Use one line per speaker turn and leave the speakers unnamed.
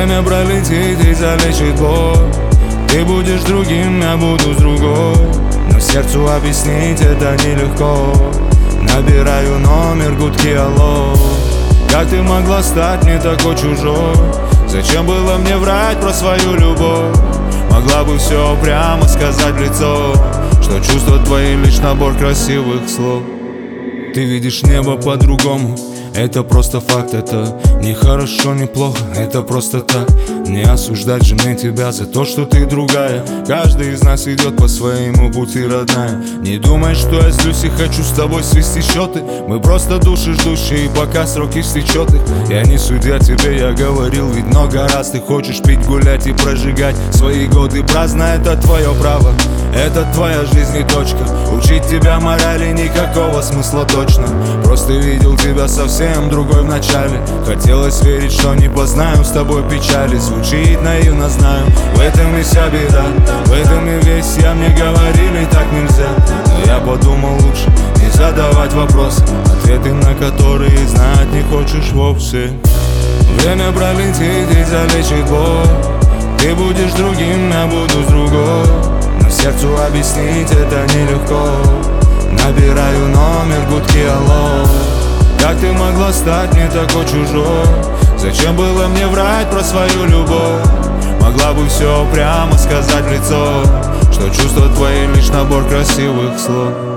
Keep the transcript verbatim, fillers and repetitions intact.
Время пролетит и залечит боль. Ты будешь другим, я буду с другой. Но сердцу объяснить это нелегко. Набираю номер, гудки, алло. Как ты могла стать мне такой чужой? Зачем было мне врать про свою любовь? Могла бы все прямо сказать в лицо, что чувства твои лишь набор красивых слов. Ты видишь небо по-другому, это просто факт. Это не хорошо, не плохо, это просто так. Не осуждать же мне тебя за то, что ты другая. Каждый из нас идет по своему пути, родная. Не думай, что я злюсь и хочу с тобой свести счеты. Мы просто души ждущие, пока сроки истечет их. Я не судья тебе, я говорил ведь много раз. Ты хочешь пить, гулять и прожигать свои годы праздно. Это твое право, это твоя жизнь и точка. Учить тебя морали никакого смысла точно. Просто видел тебя совсем другой в начале. Хотелось верить, что не познаю с тобой печали. Звучит наивно, знаю, в этом и вся беда. В этом и весь я, мне говорили, так нельзя. Но я подумал, лучше не задавать вопросы, ответы на которые знать не хочешь вовсе. Время пролетит и залечит боль. Ты будешь другим, я буду с другой. Но сердцу объяснить это нелегко. Набираю номер, гудки, алло. Как ты могла стать мне такой чужой? Зачем было мне врать про свою любовь? Могла бы все прямо сказать в лицо, что чувства твои лишь набор красивых слов.